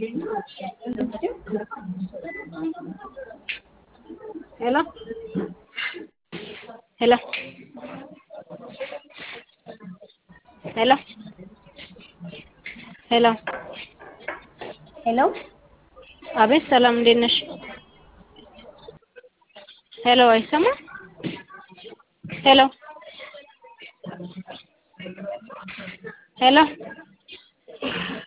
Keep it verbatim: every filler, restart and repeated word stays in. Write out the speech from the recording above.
Hello. Hello. Hello. Hello. Hello? አቤት ሰላም እንዴት ነሽ? ሄሎ አይሰማ? ሄሎ ሄሎ